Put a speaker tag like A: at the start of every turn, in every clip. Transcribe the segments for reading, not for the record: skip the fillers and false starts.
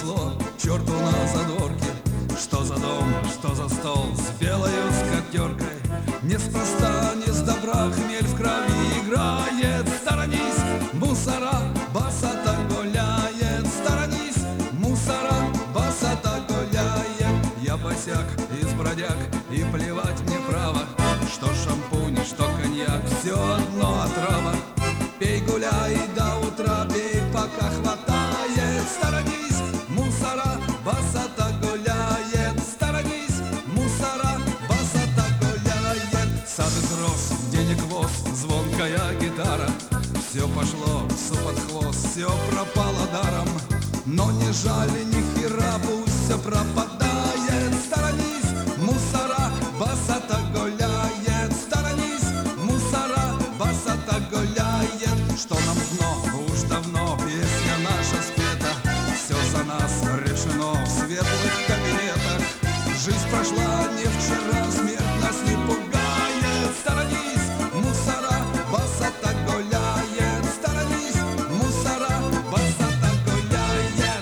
A: назло черту на задворке. Что за дом, что за стол с белою скатеркой? Неспроста, не с добра хмель в крови играет. Сторонись, мусора, басата гуляет. Сторонись, мусора, басата гуляет. Я босяк из бродяг, и плевать мне право, что шампунь, что коньяк, все одно отрава. Пей, гуляй до утра, пей, пока хватает. Сторонись, мусора, басата гуляет. Сторонись, мусора, басата гуляет. Сад из роз, денег воз, звонкая гитара. Все пошло псу под хвост, все пропало даром. Но не жаль ни хера, пусть все пропадает. Сторонись, мусора, басата гуляет. Сторонись, мусора, басата гуляет. Что нам дно, уж давно песня наша спета. Все за нас решено в светлых кабинетах. Жизнь прошла не вчера, смерть нас не пугает. Сторонись, мусора, басата гуляет. Сторонись, мусора, басата гуляет.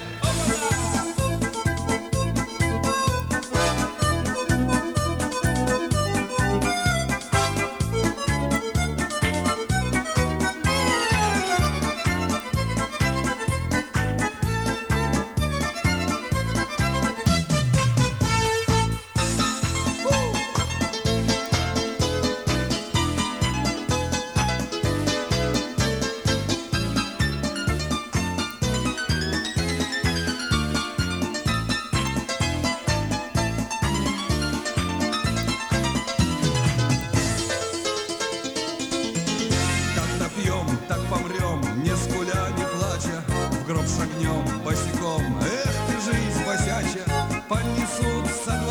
A: Так помрем, не скуля, не плача, в гроб шагнем босиком. Эх ты, жизнь босяча, понесут со